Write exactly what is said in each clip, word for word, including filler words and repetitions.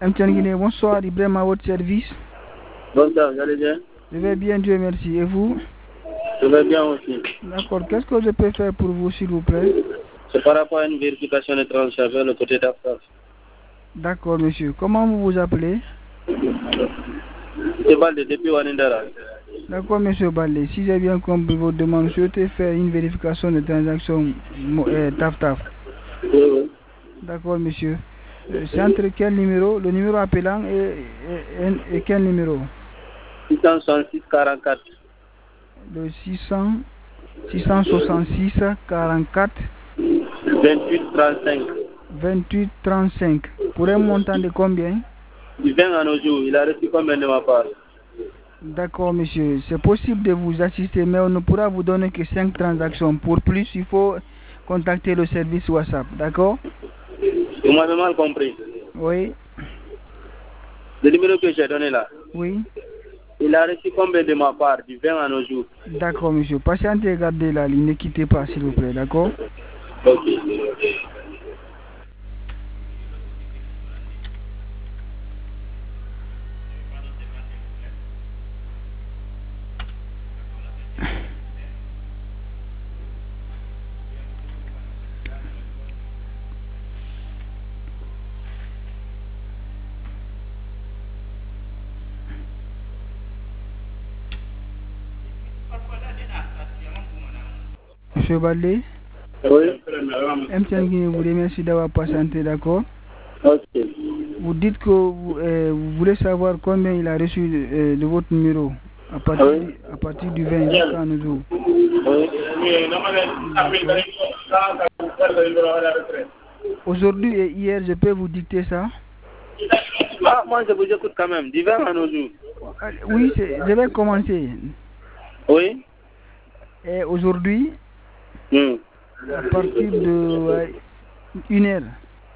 M T N Guinée, bonsoir, Ibrahim à votre service. Bonsoir, vous allez bien? Je vais bien, Dieu merci. Et vous? Je vais bien aussi. D'accord, qu'est-ce que je peux faire pour vous, s'il vous plaît? C'est par rapport à une vérification de transfert vers le côté d'Afrique. D'accord, monsieur. Comment vous vous appelez? C'est Balde depuis Wanindara. D'accord, monsieur Balde. Si j'ai bien compris votre demande, je souhaitez faire une vérification de transaction euh, Taf Taf. Oui, oui. D'accord, monsieur. Euh, C'est entre quel numéro? Le numéro appelant et, et, et quel numéro? six cent soixante-six quarante-quatre. Le six cents, six cent soixante-six quarante-quatre vingt-huit trente-cinq. vingt-huit trente-cinq. Pour un montant de combien? Du vingt à nos jours, il a reçu combien de ma part? D'accord, monsieur. C'est possible de vous assister, mais on ne pourra vous donner que cinq transactions. Pour plus, il faut contacter le service WhatsApp. D'accord? Vous m'avez mal compris. Oui. Le numéro que j'ai donné là, Oui. il a reçu combien de ma part du vingt à nos jours? D'accord, monsieur. Patientez et gardez la ligne. Ne quittez pas, s'il vous plaît. D'accord? Ok. Monsieur Balé? Oui. M T N Guinée vous remercie d'avoir patienté, d'accord? Ok. Vous dites que vous, euh, vous voulez savoir combien il a reçu euh, de votre numéro à partir, Oui. du, à partir du vingt jusqu'à nos jours. Oui. Aujourd'hui et hier, je peux vous dicter ça? Ah, moi je vous écoute quand même. Du vingt à nos jours. Oui, je vais commencer. Oui. Et aujourd'hui, Hmm. à partir de euh, une heure,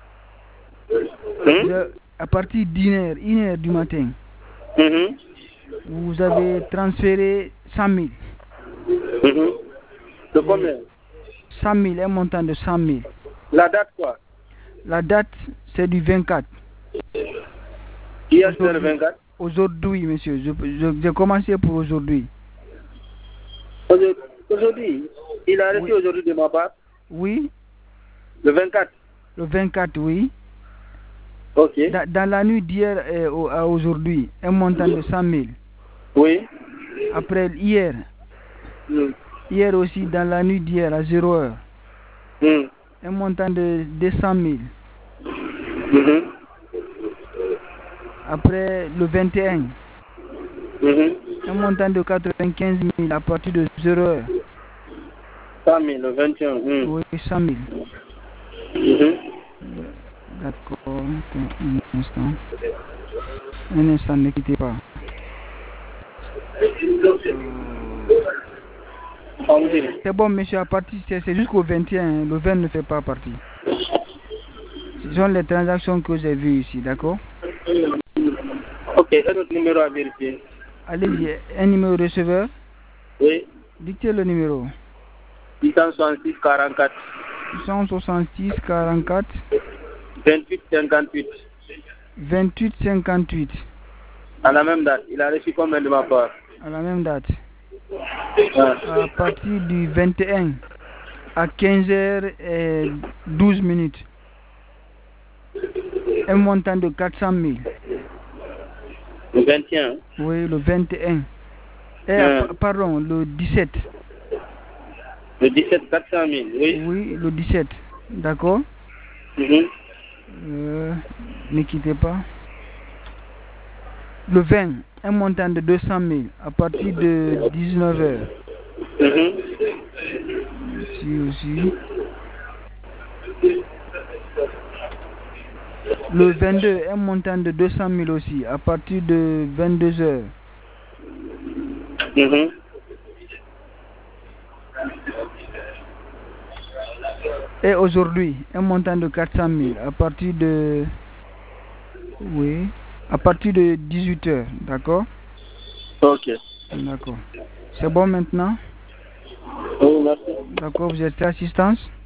Hmm? je, à partir d'une heure, une heure du matin, Mhm. vous avez transféré cent mille. Mhm. De combien? cent mille, un montant de cent mille. La date quoi? La date, c'est du vingt-quatre. Hier c'est le vingt-quatre. Aujourd'hui, monsieur, je, je, j'ai commencé pour aujourd'hui. Aujourd'hui, il a reçu Oui. aujourd'hui de ma part? Oui. Le vingt-quatre. Le vingt-quatre, oui. Ok. Dans, dans la nuit d'hier euh, au, à aujourd'hui, un montant de cent mille. Oui. Après, hier, Mm. hier aussi, dans la nuit d'hier à zéro heure, Mm. un montant de deux cent mille. Mm-hmm. Après, le vingt et un, Mm-hmm. un montant de quatre-vingt-quinze mille à partir de zéro heure. cent mille, le vingt et un. Mm. Oui, cent mille. Mm-hmm. D'accord, un instant. Un instant, ne quittez pas. C'est bon, monsieur, à partir, c'est jusqu'au vingt et un, le vingt ne fait pas partie. Ce sont les transactions que j'ai vues ici, d'accord? Ok, un autre numéro à vérifier. Allez-y, un numéro receveur. Oui. Dictez le numéro. six cent soixante-six quarante-quatre. six cent soixante-six quarante-quatre. vingt-huit cinquante-huit. vingt-huit cinquante-huit. À la même date. Il a reçu combien de ma part? À la même date. Ah. À partir du vingt et un à quinze heures douze minutes. Un montant de quatre cent mille. Le vingt et un. Oui, le vingt et un. Eh, Ah. pardon, le dix-sept. Le dix-sept, quatre cent mille, oui. Oui, le dix-sept. D'accord? Mm-hmm. euh, Ne quittez pas. Le vingt, un montant de deux cent mille à partir de dix-neuf heures. Mm-hmm. Ici aussi. Le vingt-deux, un montant de deux cent mille aussi à partir de vingt-deux heures. Mm-hmm. Et aujourd'hui, un montant de quatre cent mille à partir de... Oui, à partir de dix-huit heures, d'accord? Ok. D'accord. C'est bon maintenant? Oui, merci. D'accord, vous êtes assistance?